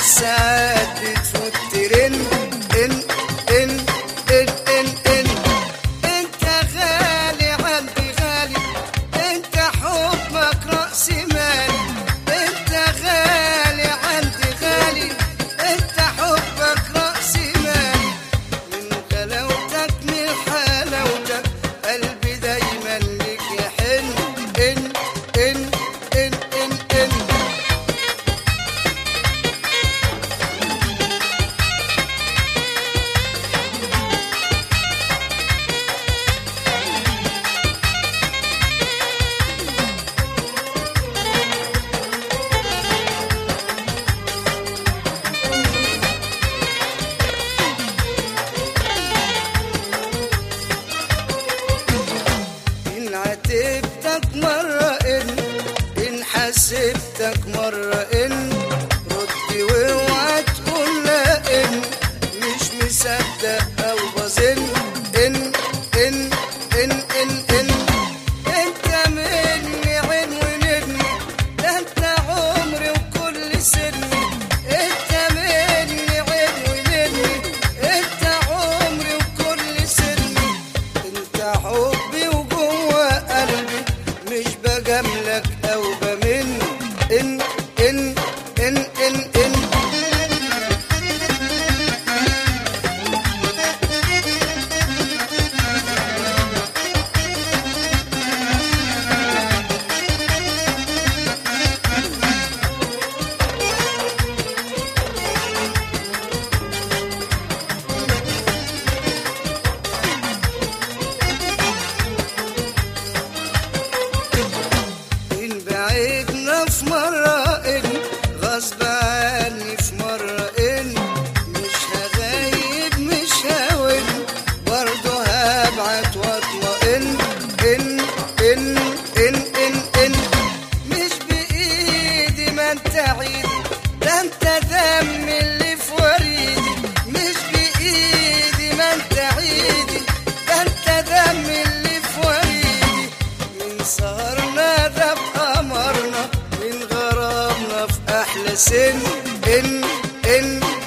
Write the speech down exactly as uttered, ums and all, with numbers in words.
الساعات بتفوت ترن ان ان ان ان ان انت غالي عندي غالي، انت حبك رأس مالي، انت غالي عندي غالي، انت حبك رأس مالي، من غلاوتك من حلاوتك قلبي دايما لك يحن ان ان ان ان ان إن عاتبتك مرة إن إن حاسبتك مرة إن ردي واوعى تقول لا إن مش مصدق أو بظن إن إن إن إن إن أنت مني عين ونجمي، ده أنت عمري وكل سني، أنت مني عين ونجمي، أنت عمري وكل سني، أنت حبي وجوه قلبي مش بجاملك أو بمن إن إن إن إن إن إن بعدنا في مرة إن غصب عني في مرة إن مش هغايب مش هون برضه هبعت واطمئن إن إن إن إن إن مش بإيدي ما أنت عيدي، ده أنت دم اللي في وريدي، مش بإيدي ما أنت عيدي، ده أنت دم اللي في وريدي، من سهرنا ده بقمرنا من غرامنا في أحلى سن إن إن